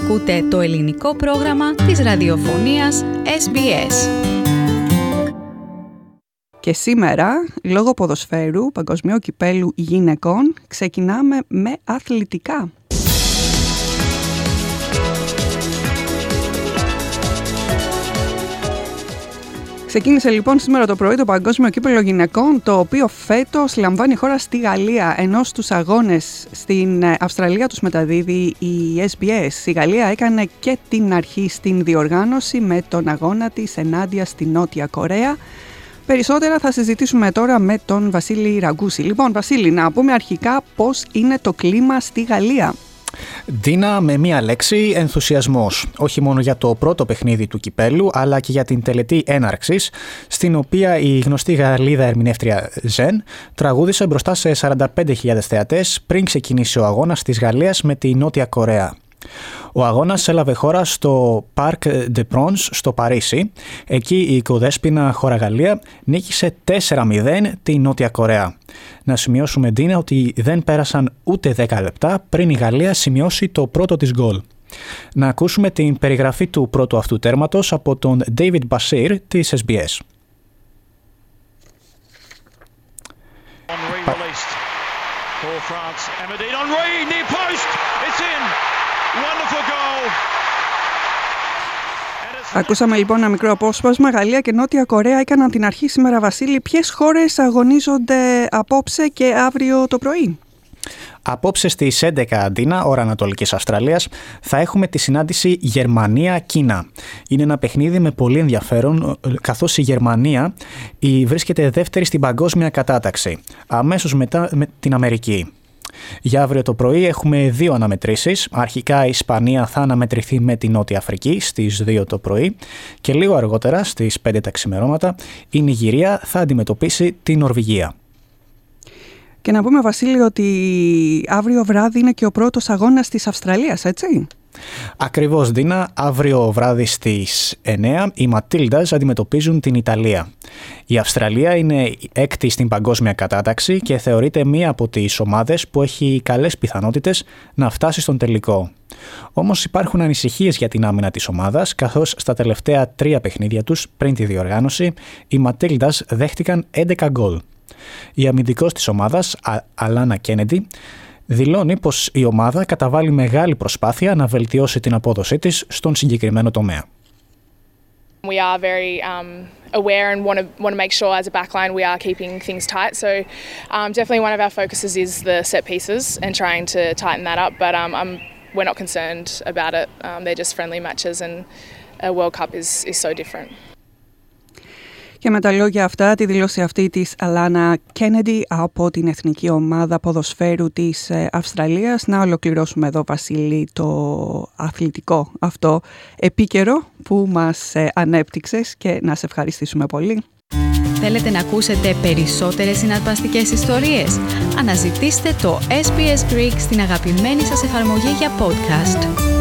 Ακούτε το ελληνικό πρόγραμμα της ραδιοφωνίας SBS. Και σήμερα, λόγω ποδοσφαίρου, παγκοσμίου κυπέλου γυναικών, ξεκινάμε με αθλητικά. Ξεκίνησε λοιπόν σήμερα το πρωί το Παγκόσμιο Κύπελλο Γυναικών, το οποίο φέτος λαμβάνει χώρα στη Γαλλία, ενώ στους αγώνες στην Αυστραλία τους μεταδίδει η SBS. Η Γαλλία έκανε και την αρχή στην διοργάνωση με τον αγώνα της ενάντια στη Νότια Κορέα. Περισσότερα θα συζητήσουμε τώρα με τον Βασίλη Ραγκούση. Λοιπόν, Βασίλη, να πούμε αρχικά πώς είναι το κλίμα στη Γαλλία. Ντίνα, με μία λέξη, ενθουσιασμός. Όχι μόνο για το πρώτο παιχνίδι του κυπέλου, αλλά και για την τελετή έναρξης, στην οποία η γνωστή Γαλλίδα ερμηνεύτρια Ζεν τραγούδισε μπροστά σε 45.000 θεατές πριν ξεκινήσει ο αγώνας της Γαλλίας με τη Νότια Κορέα. Ο αγώνας έλαβε χώρα στο Parc des Princes στο Παρίσι. Εκεί η οικοδέσποινα χώρα Γαλλία νίκησε 4-0 τη Νότια Κορέα. Να σημειώσουμε, Ντίνα, ότι δεν πέρασαν ούτε 10 λεπτά πριν η Γαλλία σημειώσει το πρώτο της γκολ. Να ακούσουμε την περιγραφή του πρώτου αυτού τέρματος από τον David Basir της SBS. Ακούσαμε λοιπόν ένα μικρό απόσπασμα. Γαλλία και Νότια Κορέα έκαναν την αρχή σήμερα, Βασίλη. Ποιες χώρες αγωνίζονται απόψε και αύριο το πρωί? Απόψε στις 11, Αντίνα, ώρα Ανατολικής Αυστραλίας, θα έχουμε τη συνάντηση Γερμανία-Κίνα. Είναι ένα παιχνίδι με πολύ ενδιαφέρον, καθώς η Γερμανία βρίσκεται δεύτερη στην παγκόσμια κατάταξη, αμέσως μετά με την Αμερική. Για αύριο το πρωί έχουμε δύο αναμετρήσεις. Αρχικά η Ισπανία θα αναμετρηθεί με την Νότια Αφρική στις 2 το πρωί και λίγο αργότερα στις 5 τα ξημερώματα η Νιγηρία θα αντιμετωπίσει την Νορβηγία. Και να πούμε, Βασίλη, ότι αύριο βράδυ είναι και ο πρώτος αγώνας της Αυστραλίας, έτσι? Ακριβώς, Ντίνα. Αύριο βράδυ στις 9 οι Ματίλντας αντιμετωπίζουν την Ιταλία. Η Αυστραλία είναι έκτη στην παγκόσμια κατάταξη και θεωρείται μία από τις ομάδες που έχει καλές πιθανότητες να φτάσει στον τελικό. Όμως υπάρχουν ανησυχίες για την άμυνα της ομάδας, καθώς στα τελευταία 3 παιχνίδια τους πριν τη διοργάνωση οι Ματίλντας δέχτηκαν 11 γκολ. Η αμυντικός της ομάδας, Αλάνα Κένεντι, δηλώνει πως η ομάδα καταβάλει μεγάλη προσπάθεια να βελτιώσει την απόδοσή της στον συγκεκριμένο τομέα. We are very aware and want to make sure as a backline we are keeping things tight. So definitely one of our focuses is the set pieces and trying to tighten that up. But we're not concerned about it. They're just friendly matches and a World Cup is so different. Και με τα λόγια αυτά, τη δήλωση αυτή της Αλάνα Κένεντι από την Εθνική Ομάδα Ποδοσφαίρου της Αυστραλίας. Να ολοκληρώσουμε εδώ, Βασίλη, το αθλητικό αυτό επίκαιρο που μας ανέπτυξες και να σε ευχαριστήσουμε πολύ. Θέλετε να ακούσετε περισσότερες συναρπαστικές ιστορίες? Αναζητήστε το SBS Greek στην αγαπημένη σας εφαρμογή για podcast.